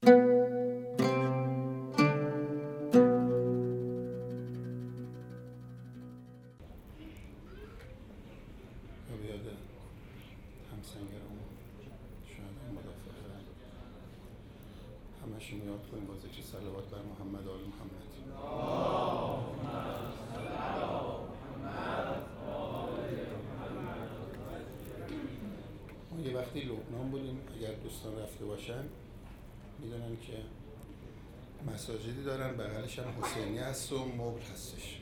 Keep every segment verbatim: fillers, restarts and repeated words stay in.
همشون یاد کنیم با ذکر صلوات بر محمد آل محمد. ما یه وقتی لبنان بودیم، اگر دوستان رفته باشن میدونن که مساجدی دارن، بغلش هم حسینی هست و مبل هستش.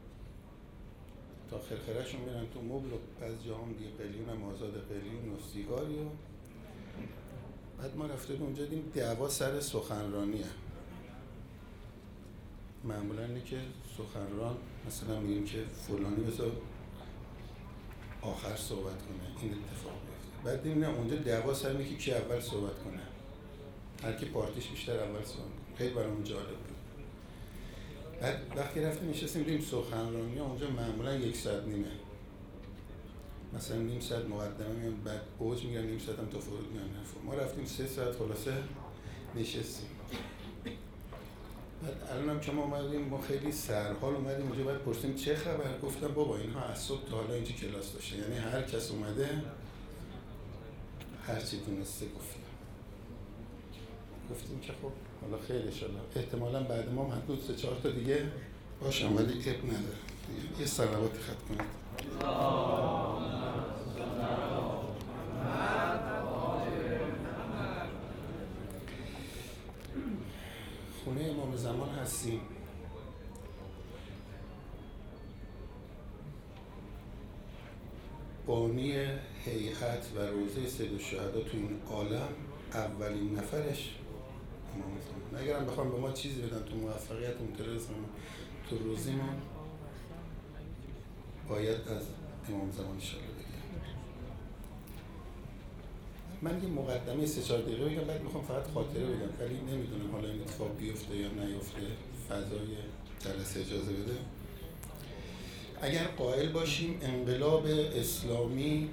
تا خرخرهشون میرن تو مبل و بعض جا هم دیگه قلیون هم آزاد قلیون و سیگاری و بعد ما رفته اونجا دیدیم دعوا سر سخنرانیه. معمولا اینه که سخنران مثلا میگیم که فلانی بذار آخر صحبت کنه، این اتفاق بیفته. بعد دیدیم نه، اونجا دعوا سر اینه که کی اول صحبت کنه، هر کی پارتیش بیشتر اول صحبت کنه. خیلی برامون جالب بود. بعد وقتی رفتیم نشستیم دیدیم سخنرانی اونجا معمولا یک ساعت نیمه، مثلا نیم ساعت مقدمه میان، بعد اوج میگن، نیم ساعت هم تا فرود میان. ما رفتیم سه ساعت خلاصه نشستیم. بعد الان هم که ما اومدیم، ما خیلی سرحال اومدیم اونجا، بعد پرسیم چه خبر؟ گفتم بابا اینها از صبح تا حالا اینجا کلاس داشته، یعنی هر کس اومده هر چی دونسته گفته. گفتیم که خب حالا خیر انشالله احتمالاً بعد ما محدود سه چهار تا دیگه باشم، ولی اب نداره. یه صلواتی خط کنید. خونه امام زمان هستیم. بانی هیئت و روضه سید الشهدا تو این عالم اولین نفرش امام زمان. اگرم بخوام به ما چیزی بدن تو موفقیتمون، تو رزقمون، تو روزیمون، باید از امام زمان انشاءالله بگیم. من یه مقدمه سه چهار دقیقه بگم، بعد میخوام فقط خاطره بگم، ولی نمیدونم حالا این اتفاق بیفته یا نیفته، فضای جلسه اجازه بده. اگر قائل باشیم انقلاب اسلامی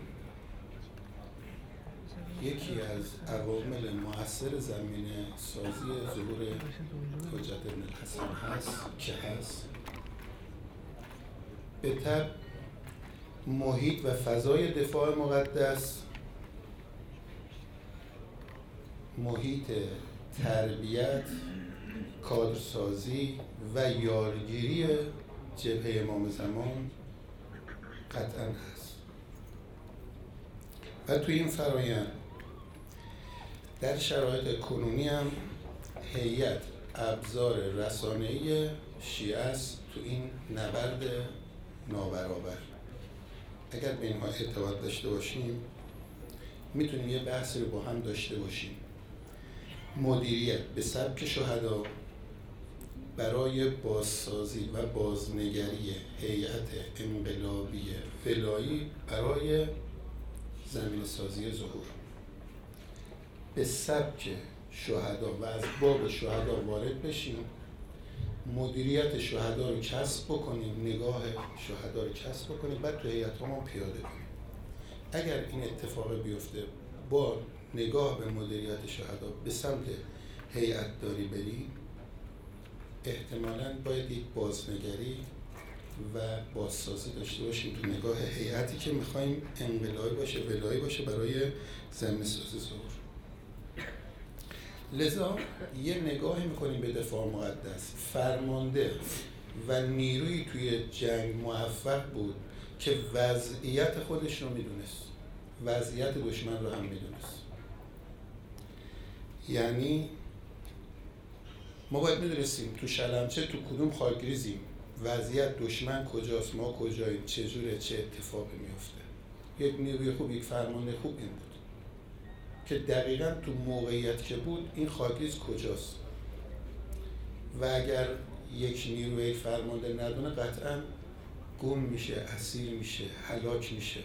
یکی از عوامل مؤثر زمینه سازی ظهور حجت ابن الحسن هست که هست، به طب محیط و فضای دفاع مقدس، محیط تربیت، کادرسازی و یارگیری جبهه امام زمان قطعاً هست. و توی این فرایند در شرایط کنونی هم هیئت ابزار رسانه‌ای شیعه است تو این نبرد نابرابر. اگر به اینها اعتقاد داشته باشیم میتونیم یه بحثی رو با هم داشته باشیم. مدیریت به سبک شهدا برای بازسازی و بازنگری هیئت انقلابی ولایی برای زمین سازی ظهور، به سبک شهدا و از باب شهدا وارد بشیم، مدیریت شهدا رو کسب بکنیم، نگاه شهدا رو کسب بکنیم، بعد تو هیئت ها ما پیاده کنیم. اگر این اتفاق بیفته، با نگاه به مدیریت شهدا به سمت هیئت داری بریم، احتمالاً باید یک بازنگری و بازسازی داشته باشیم تو نگاه هیئتی که میخوایم انقلابی باشه، ولایی باشه برای زمین سازی ظهور. لذا یه نگاهی میکنیم به دفاع مقدس. فرمانده و نیروی توی جنگ موفق بود که وضعیت خودش رو میدونست، وضعیت دشمن رو هم میدونست. یعنی ما باید میدونستیم تو شلمچه تو کدوم خاکریزیم، وضعیت دشمن کجاست، ما کجاییم، چجوره، چه اتفاقی میفته. یک نیروی خوب، یک فرمانده خوب این بود که دقیقاً تو موقعیت که بود این خاکریز کجاست، و اگر یک نیروی یک فرمانده ندونه قطعاً گم میشه، اسیر میشه، هلاک میشه.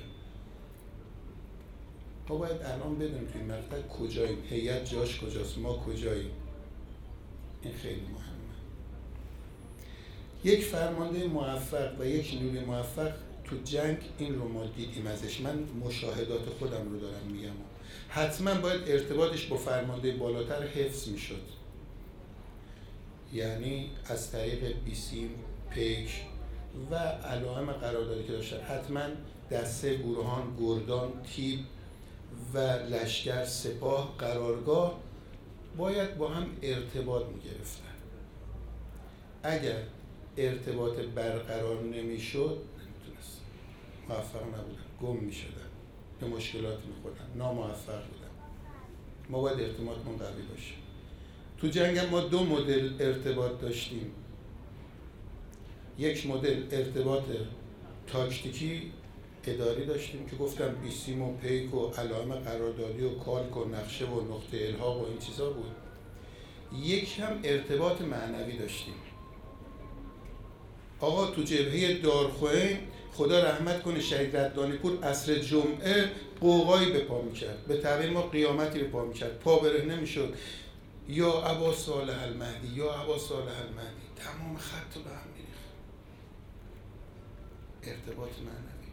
ما باید الان بدونیم توی مقطع کجاییم، هیئت جاش کجاست، ما کجاییم. این خیلی مهمه. یک فرمانده موفق و یک نیروی موفق تو جنگ این رو ما دیدیم ازش. من مشاهدات خودم رو دارم میگم. حتما باید ارتباطش با فرمانده بالاتر حفظ میشد، یعنی از طریق بیسیم، پیک و علائم قراردادی که داشتن حتما دسته، گروهان، گردان، تیپ و لشکر، سپاه، قرارگاه باید با هم ارتباط میگرفتن. اگر ارتباط برقرار نمیشد نمیتونست، موفق نبودن، گم میشدن، به مشکلات میخوردن، ناموفق بودن. ما باید ارتباطمون قوی باشه. تو جنگ ما دو مدل ارتباط داشتیم. یک مدل ارتباط تاکتیکی اداری داشتیم که گفتم بیسیم و پیک و علائم قراردادی و کالک و نقشه و نقطه الحاق و این چیزا بود. یک هم ارتباط معنوی داشتیم. آقا تو جبهه دارخوین خدا رحمت کنه شهید ردانی پور عصر جمعه قوقایی به پا میکرد، به تعبیر ما قیامتی به پا میکرد، پا برهنه میشد، یا ابا صالح المهدی یا ابا صالح المهدی، تمام خط رو به هم میریخت. ارتباط معنوی.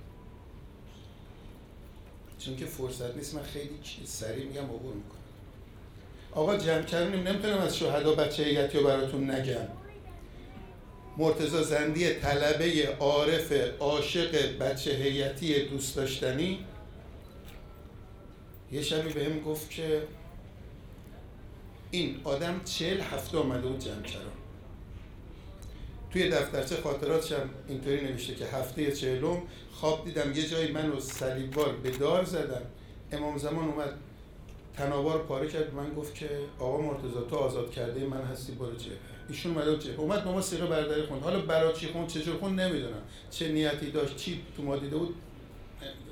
چون که فرصت نیست من خیلی سریع میگم عبور میکنم. آقا جمع کردیم، نمیتونم از شهدا بچه هیئتی رو براتون نگم. مرتضی زندی طلبه عارف عاشق بچه هیئتی دوست داشتنی یه شبی بهم گفت که این آدم چهل هفته آمده بود جمع‌کران. توی دفترچه خاطراتش هم اینطوری نوشته که هفته چهلم خواب دیدم یه جایی منو صلیبوار به دار زدن، امام زمان اومد تنابار پاره کرد، من گفت که آقا مرتضی تو آزاد کرده من هستی، برو جبهه. ایشون اومد جبهه، اومد با ما سیغه برداری خوند. حالا برای چی خوند، چجور خوند نمیدونم، چه نیتی داشت، چی تو ما دیده بود نمیدونم.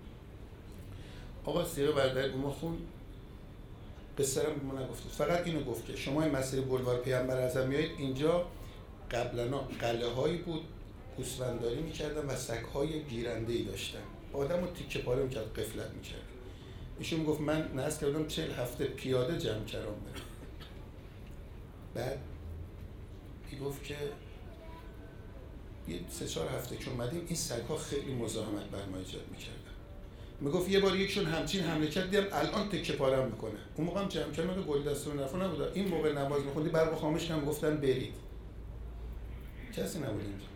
آقا سیغه برداری با ما خوند، قصه رو به ما نگفت، فقط اینو گفت که شما این مسیر بلوار پیامبر اعظم میایید اینجا قبلا قلعه هایی بود گوسفندداری میکردن و سگ های گیرنده ای داشتن، آدم رو تیکه پاره میکرد، غفلت میکرد. ایشون گفت من ناز کردم چهل هفته پیاده جمع کردم برم. بعد میگفت که یه سه چهار هفته که اومدیم این سگ ها خیلی مزاحمت بر ما ایجاد میکردن. میگفت یه بار یکشون همچین حمله کرد، دیدم الان تکه پارم میکنه. اون موقع هم جمع کردم گل دستون نرفا نبود. این موقع نماز میخوندی برق خاموش کردم، گفتن برید. کسی نبود اینجا.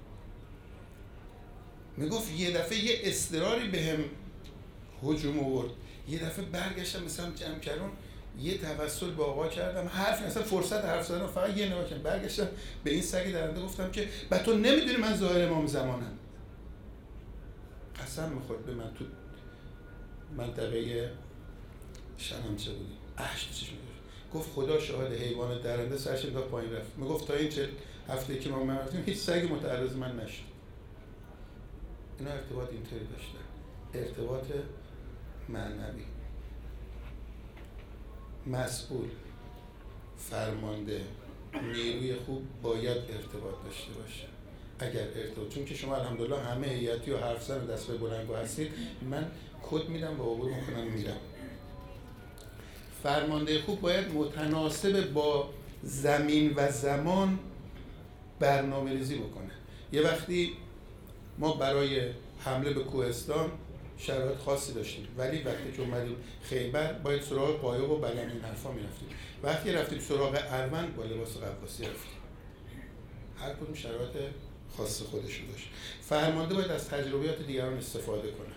میگفت یه دفعه یه اضطراری بهم هجوم آورد، یه دفعه برگشتم مثلا جمع کردم، یه توسل به آقا کردم، حرف مثلا فرصت حرف زدن فقط یه نگاه کردم، برگشتم به این سگ درنده گفتم که بعد تو نمیدونی من ظاهر امام زمانم. قسم میخورد به من. تو منطقه شنم چه بودیم اشت چیش میگفت، گفت خدا شاهد حیوان درنده سرش انداخت پایین رفت. میگفت تا این چه هفته که ما من رفتیم هیچ سگی متعرض من نشد. اینا ارتباط اینطوری داشتن، ارتباط معنوی. مسئول، فرمانده، نیروی خوب باید ارتباط داشته باشه. اگر ارتباط، چون که شما الحمدلله همه هیئتی و حرف زن و دست به بلنگو هستید، من کد میدم و عبور میکنم میرم. فرمانده خوب باید متناسب با زمین و زمان برنامه ریزی بکنه. یه وقتی ما برای حمله به کوهستان شرایط خاصی داشتیم، ولی وقتی که اومدیم خیبر باید سراغ قایق و بلم این حرفا میرفتیم. وقتی رفتیم سراغ اروند با لباس قفاسی رفتیم. هر کدوم شرایط خاص خودش رو داشت. فرمانده باید از تجربیات دیگران استفاده کنه.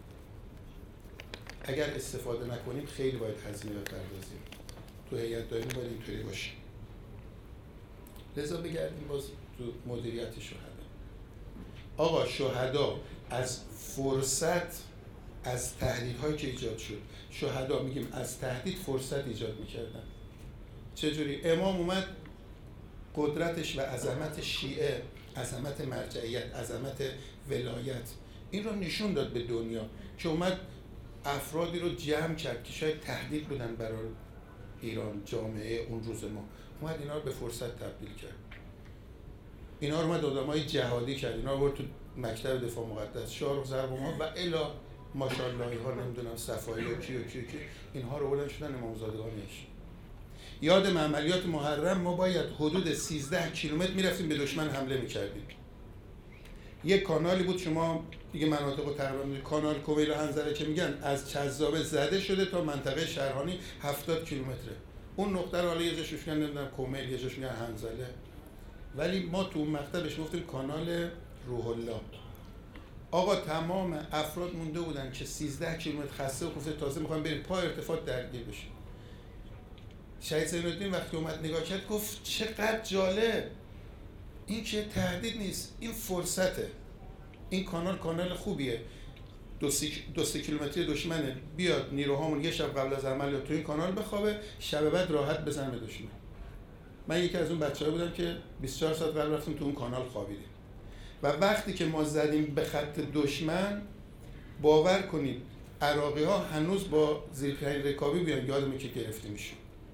اگر استفاده نکنیم خیلی باید هزینه بپردازیم. تو هیئت داریم باید اینطوری باشه. لذا بگردیم باز تو مدیریت شهدا. آقا شهدا از فرصت، از تهدیدهایی که ایجاد شد، شهدا میگیم از تهدید فرصت ایجاد میکردن. چجوری؟ امام اومد قدرتش و عظمت شیعه، عظمت مرجعیت، عظمت ولایت، این رو نشون داد به دنیا که اومد افرادی رو جمع کرد که شاید تهدید بودن برای ایران، جامعه اون روز ما، اومد اینا رو به فرصت تبدیل کرد. اینا رو اومد آدمای جهادی کرد، اینا رو برد تو مکتب دفاع مقدس، شاه ضرب ما و الی ماشاءالله ها نمیدونم صفایی و کی و کی و کی، اینها رو بردن شدن امامزادگانش. یادم عملیات محرم ما باید حدود سیزده کیلومتر میرفتیم به دشمن حمله میکردیم. یه کانالی بود، شما دیگه مناطق رو تقریبا کانال کویل و هنزله که میگن از چذابه زده شده تا منطقه شهرهانی هفتاد کیلومتره. اون نقطه رو حالا یه جاش میگن نمیدونم کومیل، یه جاش میگن هنزله، ولی ما تو اون مقطع بهش گفتیم کانال روح الله. آقا تمام افراد مونده بودن که سیزده کیلومتر خسته و کوفته، تازه میخوام بریم پای ارتفاع درگیر بشیم. شهید زین‌الدین وقتی اومد نگاه کرد گفت چقدر جالب، این که تهدید نیست، این فرصته. این کانال کانال خوبیه، دو سی, دو سی کیلومتری دشمنه، بیاد نیروهامون یه شب قبل از عملیات تو این کانال بخوابه، شب بعد راحت بزنه به دشمن. من یکی از اون بچه‌ها بودم که بیست و چهار ساعت قبل رفتیم تو اون کانال خوابیدیم و وقتی که ما زدیم به خط دشمن، باور کنید عراقی‌ها هنوز با زیرپیاهی رکابی بیان یادمه که گرفتیمشون.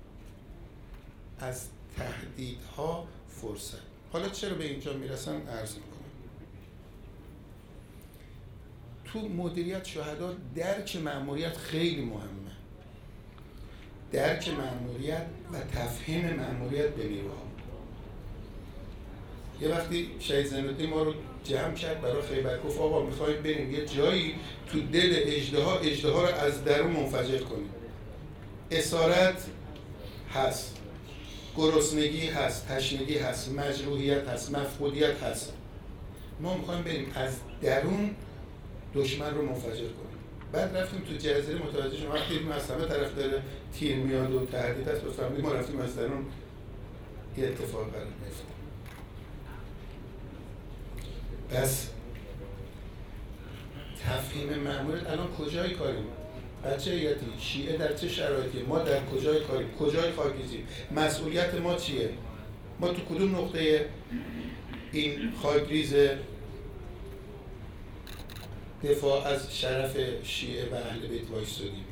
از تهدیدها فرصت. حالا چرا به اینجا میرسم عرض میکنم. تو مدیریت شهدا درک مأموریت خیلی مهمه. درک مأموریت و تفهیم مأموریت به نیروها. یه وقتی شهید زین‌الدین ما رو جمع کرد برای خیبر، گفت آقا میخوایم بریم یه جایی تو دل اژدها، اژدها رو از درون منفجر کنیم. اسارت هست، گرسنگی هست، تشنگی هست، مجروحیت هست، مفقودیت هست. ما میخوایم بریم از درون دشمن رو منفجر کنیم. بعد رفتیم تو جزیره، متوجه شدیم وقتی از همه طرف داره تیر میاد و تهدید هست، فهمیدیم ما رفتیم از درون یه اتفاق برای میفته. پس تفهیم مأموریت الان کجای کاریم؟ بچه هیئتی شیعه در چه شرایطی؟ ما در کجای کاریم؟ کجای خاکریزیم؟ مسئولیت ما چیه؟ ما تو کدوم نقطه این خاکریز دفاع از شرف شیعه و اهل بیت وایسادیم؟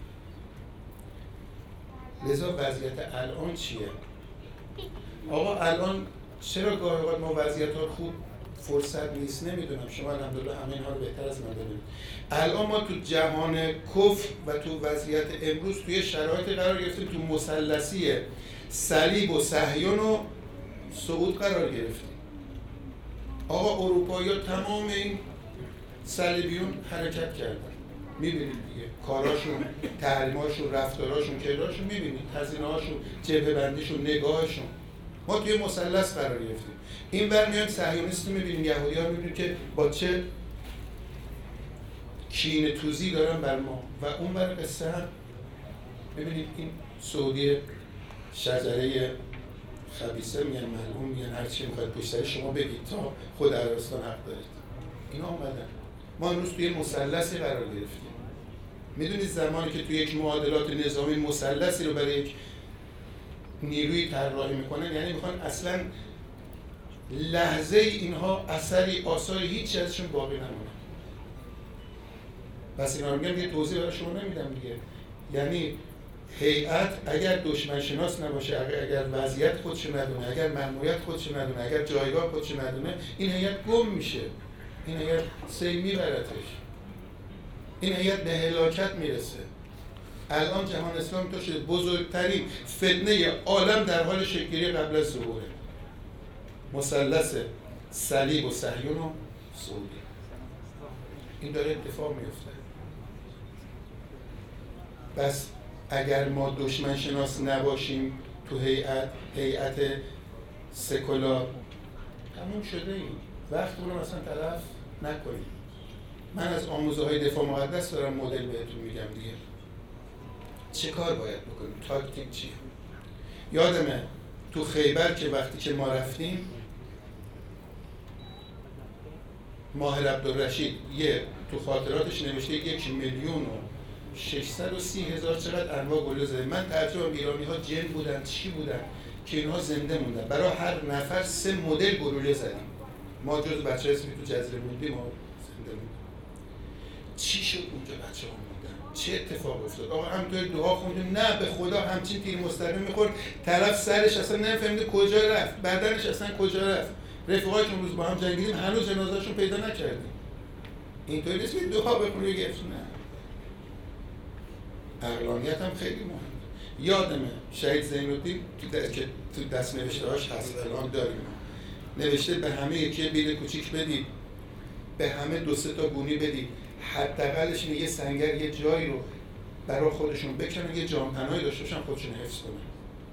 لذا وضعیت الان چیه؟ آقا الان چرا گاهی اوقات ما وضعیت ها خوب فرصت نیست؟ نمیدونم، شما الحمدلله همه اینها رو بهتر از من بدونید. الان ما تو جهان کفر و تو وضعیت امروز توی شرایط قرار گرفتیم، تو مثلثی صلیب و صهیون و صعود قرار گرفتیم. آقا اروپایی‌ها تمام این صلیبیون حرکت کردن، میبینید دیگه کاراشون، تحریماشون، رفتاراشون، کرداراشون، میبینید هزینه‌هاشون، جبهه بندیشون، نگاهشون. ما توی مثلث قرار گرفتیم. این بر میایم صهیونیست رو میبینیم، یهودی‌ها رو میبینیم که با چه کینه توزی دارن بر ما، و اون بر قصه هم ببینید این سعودی شجره خبیثه میگن، ملعون میگن، هر چی میخواد پشت سر شما بگید تا خود عربستان حق دارید. اینا اومدن. ما امروز توی مثلثی قرار گرفتیم. میدونید زمانی که توی یک معادلات نظامی مثلثی رو برای یک نیروی طراحی میکنن، یعنی میخوان اصلا لحظه اینها اثری آثاری هیچ ازشون باقی نمونه. پس اینا رو میگم یه توضیح برای شما نمیدم دیگه. یعنی هیئت اگر دشمن شناس نباشه، اگر وضعیت خودش ندونه، اگر مأموریت خودش ندونه، اگر جایگاه خودش ندونه، این هیئت گم میشه. این هیئت سیل میبرتش. این هیئت به هلاکت میرسه. الان جهان اسلام تو شده بزرگترین فتنه عالم در حال شکل‌گیری قبل از ظهوره. مثلث صلیب و صهیون و سعودی. این داره اتفاق میفته. بس اگر ما دشمن شناس نباشیم تو هیئت، هیئت سکولار، تموم شده این. وقت رو مثلا تلف نکنیم. من از آموزه های دفاع مقدس دارم مدل بهتون میگم دیگه. چه کار باید بکنیم؟ تاکتیک چیه؟ یادمه تو خیبر که وقتی که ما رفتیم، ماهر عبدالرشید یه تو خاطراتش نوشته یک میلیون و ششصد و سی هزار چقدر انواع گلوله زده. من تعجبم ایرانی ها جن بودن چی بودن که اینها زنده موندن. برای هر نفر سه مدل گلوله زدیم. ما جز بچه هستیم تو جزیره موندیم، ما زنده موندیم. چی شد اونجا بچه ها موندن؟ چه اتفاق افتاد؟ آقا همینطور دعا خوندیم، نه به خدا همچین تیر مستقیم میخورد، طرف سرش اصلا نفهمیده کجا رفت، بدنش اصلا کجا رفت. رفیقای که اون روز با هم جنگیدیم هنوز جنازه‌شون پیدا نکردیم. اینطوری نیست که دعا بخونی گفت نه. عقلانیت هم خیلی مهمه. یادمه شهید زین‌الدین که تو دست نوشته‌هاش هست، الان داریم، نوشته به همه یکی بید کوچیک بدید به همه دو سه تا گونی بدید، حداقلش اینه یه سنگر یه جایی رو برای خودشون بکنن، یه جام پناهی داشته باشن خودشون حفظ کنن.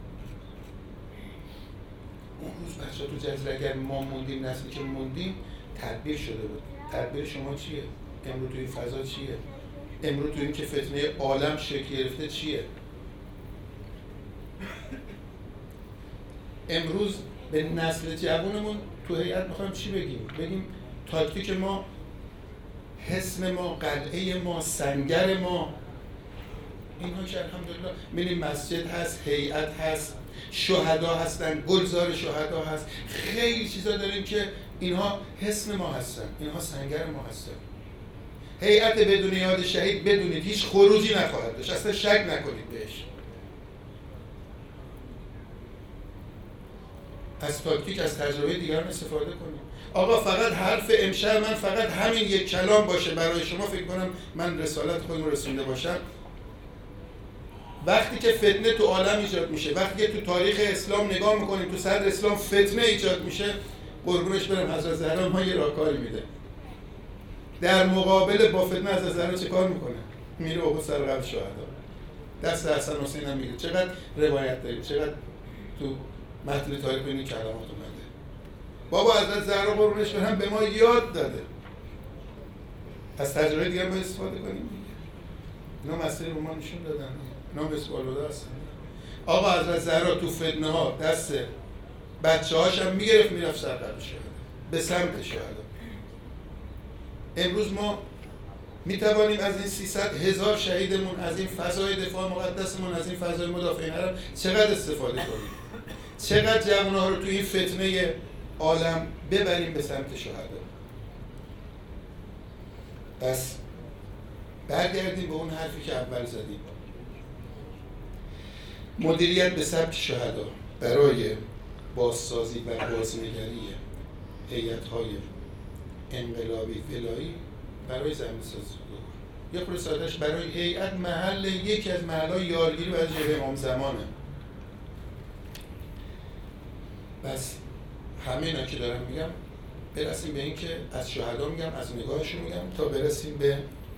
اون روز بچه‌ها تو جزیره اگر ما موندیم، نسلی که موندیم تدبیر شده بود. تدبیر شما چیه؟ امروز توی فضا چیه؟ امروز توی این که فتنه عالم شکل گرفته چیه؟ امروز به نسل جوانمون تو هیئت میخوایم چی بگیم؟ بگیم تاکتیک ما، حصن ما، قلعه ما، سنگر ما، اینها که الحمدلله می‌بینیم مسجد هست، هیئت هست، شهدا هستن، گلزار شهدا هست، خیلی چیزا داریم که اینها حصن ما هستن، اینها سنگر ما هستن. هیئت بدون یاد شهید بدونید هیچ خروجی نخواهد داشت، اصلا شک نکنید بهش. از تاکتیک، از تجربه دیگران استفاده کنید. آقا فقط حرف امشب من فقط همین یک کلام باشه برای شما، فکر کنم من رسالت خودم رسونده باشم. وقتی که فتنه تو عالم ایجاد میشه، وقتی که تو تاریخ اسلام نگاه میکنیم تو صدر اسلام فتنه ایجاد میشه، قربونش برم حضرت زهرا ما یه راهکاری میده. در مقابل با فتنه حضرت زهرا چه کار میکنه؟ میره احد سر قبر شهدا، دست حسن حسین هم میگیره. چقدر روایت داریم، چقدر تو متن تاریخ این کلمات اومده. بابا حضرت زهرا قربونش برم به ما یاد داده. از تجربه دیگه باید استفاده کنیم دیگه. اینا مسئله رو ما نشون دادن. اینا مثل آلوده هستن. آقا حضرت زهرا تو فتنه ها دست بچه هاش هم میگرفت میرفت سر قبر شهدا، به سمت شهدا. امروز ما میتوانیم از این سیصد هزار شهیدمون، از این فضای دفاع مقدسمون، از این فضای مدافعین حرم چقدر استفاده کنیم؟ چقدر جوانها رو تو این فتنه عالم ببریم به سمت شهدا؟ پس برگردیم به اون حرفی که اول زدیم. مدیریت به سبک شهدا برای بازسازی و بازنگری هیئت‌های انقلابی ولایی برای زمین سازی یا خود سادهش برای هیئت محل یکی از محل‌های یارگیری برای جبهه امام زمانه. بس همه اینا که دارم میگم برسیم به این که از شهدا میگم، از نگاهشون میگم، تا برسیم به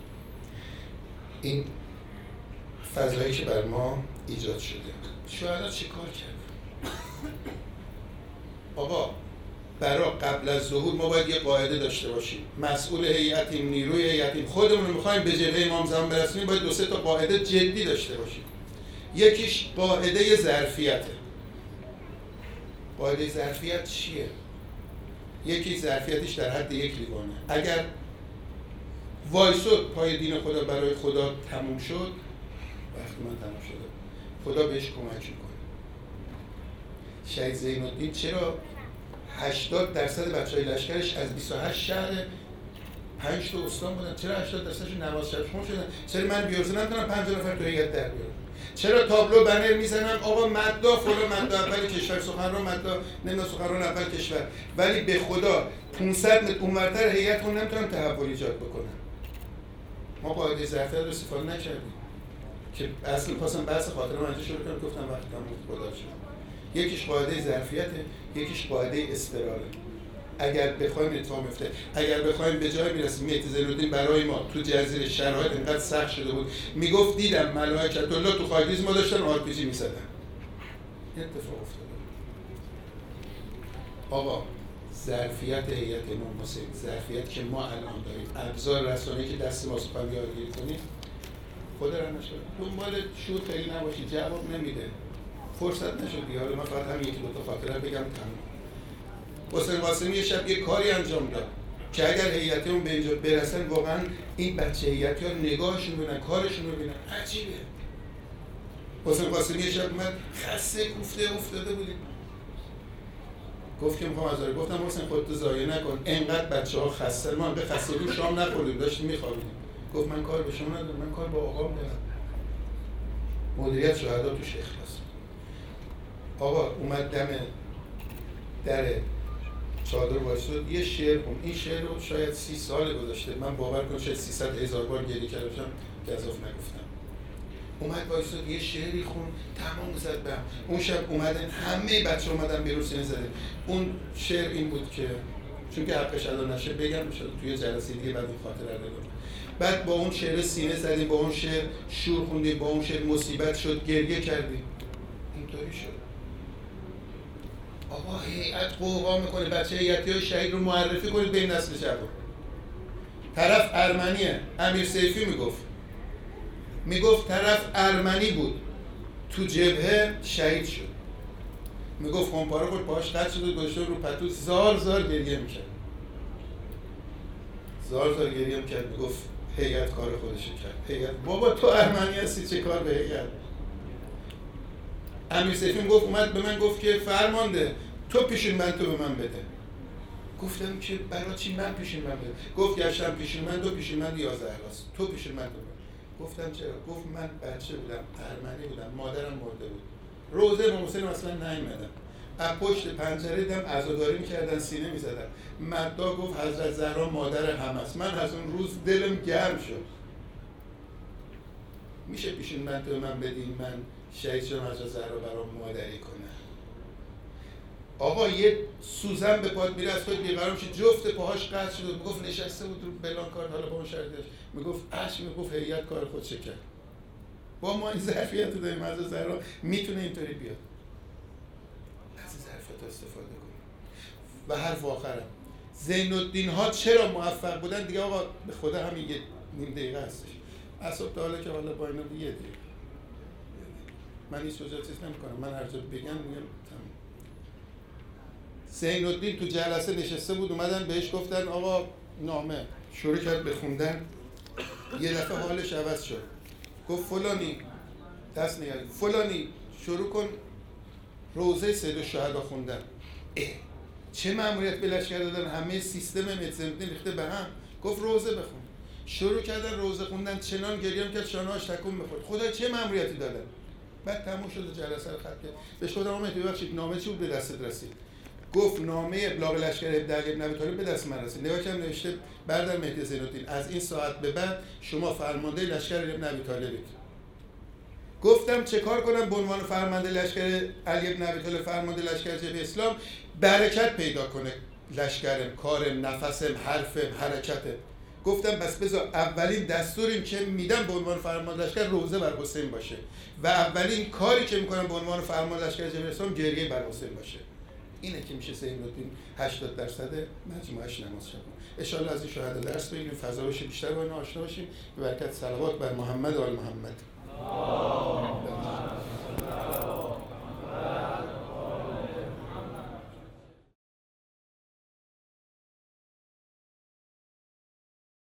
این فضایی که بر ما ایجاد شده. شهدا چی کار کرد؟ آقا برای قبل از ظهور ما باید یه قاعده داشته باشیم. مسئول هیئتیم، نیروی هیئتیم، خودمون رو می‌خوایم به جبهه امام زمان برسونیم، باید دو سه تا قاعده جدی داشته باشیم. یکیش قاعده ظرفیته. قاعده ظرفیت چیه؟ یکی ظرفیتش در حد یک لیوانه. اگر وایسود پای دین خدا برای خدا تموم شد، وقتی من تموم شده، خدا بهش کمک میکنه. شهید زین الدین چرا هشتاد درصد بچهای لشکرش از بیست و هشت شهر پنج تا استان بودن؟ چرا هشتاد درصدشون نماز شب خون شدن؟ چرا من بیارزه نمیتونم پنجاه نفر تو هیئت در بیارم؟ چرا تابلو بنر میزنم آقا مدا فلان مدا اول کشور، سخنران مدا نمیدونم سخنران اول کشور، ولی به خدا پانصد متر اونورتر هیئتمون نمیتونم تحول ایجاد بکنم. ما قاعده ظرفیت رو استفاده نکردیم که اصلا خواستم بحث خاطره منجا شروع کنم، گفتم وقتی من خدا شد. یکیش قاعده ظرفیته، یکیش قاعده استقراله. اگر بخوایم اتفاق میفته، اگر بخوایم به جای میرسیم. مهدی زین‌الدین برای ما تو جزیره شرایط اینقدر سخت شده بود، میگفت دیدم ملائکت الله تو خاکریز ما داشتن آر پی جی می‌زدن. این اتفاق افتاده. آقا ظرفیت هیئت امام حسین، ظرفیت که ما الان داریم، ابزار رسانه‌ای که دست ما سپاه یادگیری کنیم، خدا را نشه دنبال شور خیلی نباشید، جواب نمیده. فرصت نشد دیگه. حالا من فقط همین یکی دو تا خاطره بگم تمام. حسین قاسمی یه شب یه کاری انجام داد که اگر هیئتمون به اینجا برسن واقعا این بچه هیئتی ها نگاهشون ببینن، کارشون رو ببینن، عجیبه. حسین قاسمی یه شب اومد خسته کوفته افتاده بودیم، گفت که میخوام عزاری. گفتم حسین خودت ضایع نکن، اینقدر بچه‌ها خسته، ما به خستگی شام نخوردیم، داشتیم میخوابیدیم. گفت من کار به شما ندارم، من کار با آقام دارم. مدیریت شهدا توش اخلاص. آقا اومد دم در چادر وایساد یه شعر خون. این شعر رو شاید سی سال گذاشته، من باور کنم شاید سیصد هزار بار گریه کردم گزاف نگفتم. اومد وایساد یه شعری خون، تمام زد بهم. اون شب اومدن همه بچه اومدن بیرون سینه زدن. اون شعر این بود که چون که حقش ادا نشه بگم میشه توی جلسه دیگه بعد این خاطره رو بگم. بعد با اون شعر سینه زدیم، با اون شعر شور خوندیم، با اون شعر مصیبت شد، گریه کردیم. اینطوری شد. آقا هیئت قوقا میکنه بچه هیئتی‌های شهید رو معرفی کنید بین نسل جوان. طرف ارمنیه. امیر سیفی میگفت میگفت طرف ارمنی بود تو جبهه شهید شد. میگفت خونپاره خود پاهاش قطع شد و گذاشته رو پتو زار زار گریه میکرد. زار زار گریه میکرد. میگفت هیئت کار خودش کرد. هیئت بابا تو ارمنی هستی چه کار به هیئت؟ امیر سیفی گفت اومد به من گفت که فرمانده تو پیشین من تو به من بده. گفتم که برای چی من پیشین من بده؟ گفت گشتم پیشین من دو پیشین من یازده هلاست تو پیشین من دو. گفتم چرا؟ گفت من بچه بودم ارمنی بودم مادرم مرده بود روزه امام حسین اصلا نیومدم از پشت پنجره دیدم عزاداری میکردن سینه میزدن مدا گفت حضرت زهرا مادر همه است. من از اون روز دلم گرم شد. میشه پیشین من تو من بدین من شهید شدم حضرت زهرا برام مادری کنه. آقا یه سوزن به پات میره از خود بیقرار میشه جفت پاهاش قطع شد. میگفت نشسته بود رو بلان کارت حالا با اون شرطش میگفت اش میگفت هیئت کار خود چه کرد. با ما این ظرفیت رو داریم حضرت زهرا میتونه اینطوری بیاد. از این ظرفیت استفاده کنیم. و حرف آخرم زین الدین ها چرا موفق بودن دیگه آقا به خدا همین یه نیم دقیقه هستش. اصلا تا حالا که حالا با اینا دیگه دیگه من هیچ وجه چیز نمی کنم. من هر جا بگم میگم تمام. زین الدین تو جلسه نشسته بود اومدن بهش گفتن آقا نامه شروع کرد به خوندن. یه دفعه حالش عوض شد. گفت فلانی دست نگرد فلانی شروع کن روزه سید الشهدا خوندن. اه چه مأموریت به لشکر دادن همه سیستم مدزمدین ریخته به هم. گفت روزه بخون. شروع کردن روزه خوندن چنان گریه می‌کرد شانه‌هاش تکون می‌خورد. خدا چه مأموریتی دادن. بعد تموم شد جلسه رو ختم کرد. بهش گفتم آقا ببخشید نامه چی بود به دستت رسید؟ گفت نامه ابلاغ لشکر علی بن ابی طالب به دست من رسید. نگاه کردم نوشته برادر مهدی زین الدین از این ساعت به بعد شما فرمانده لشکر علی بن ابی طالبید. گفتم چه کار کنم به عنوان فرمانده لشکر علی بن ابی طالب فرمانده لشکر جبهه اسلام برکت پیدا کنه لشکرم کارم نفسم حرفم حرکتم. گفتم بس بذار اولین دستوری که میدم به عنوان فرمانده لشکر روزه بر حسین باشه و اولین کاری که میکنم به عنوان فرمانده لشکر جبهه اسلام گریه بر حسین باشه. اینه که میشه زین الدین هشتاد درصد مجموعش نماز شب. ان شاء الله از این شهدا درس بگیریم فضا بشه بیشتر با اینا آشنا باشیم. به برکت صلوات بر محمد و آل محمد.